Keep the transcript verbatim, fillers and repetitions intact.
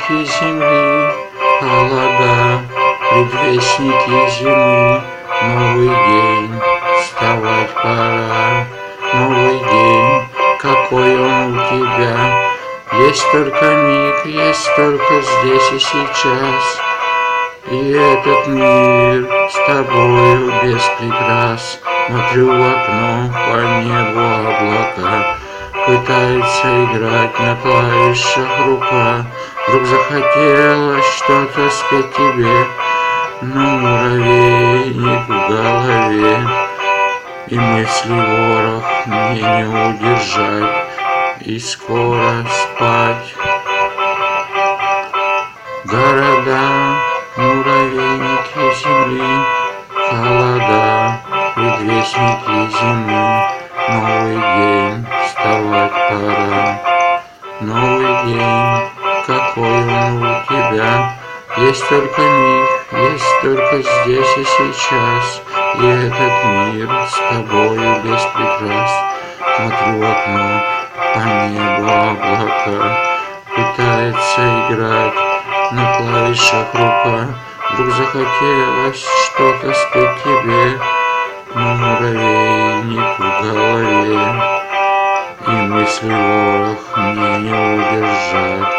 муравейники земли, холода, предвестники зимы. Новый день, вставать пора, новый день, какой он у тебя. Есть только миг, есть только здесь и сейчас, и этот мир с тобою без прикрас. Смотрю в окно, по небу облака, пытается играть на клавишах рука. Вдруг захотелось что-то спеть тебе, но муравейник в голове, и мысли ворох мне не удержать, и скоро спать. Города, муравейники земли, холода, предвестники зимы. Новый день, вставать пора, новый день, какой он у тебя. Есть только миг, есть только здесь и сейчас, и этот мир с тобою без прикрас. Смотрю в окно, по небу облака, пытается играть на клавишах рука. Вдруг захотелось что-то спеть тебе, но муравейник в голове, и мысли ворох мне не удержать.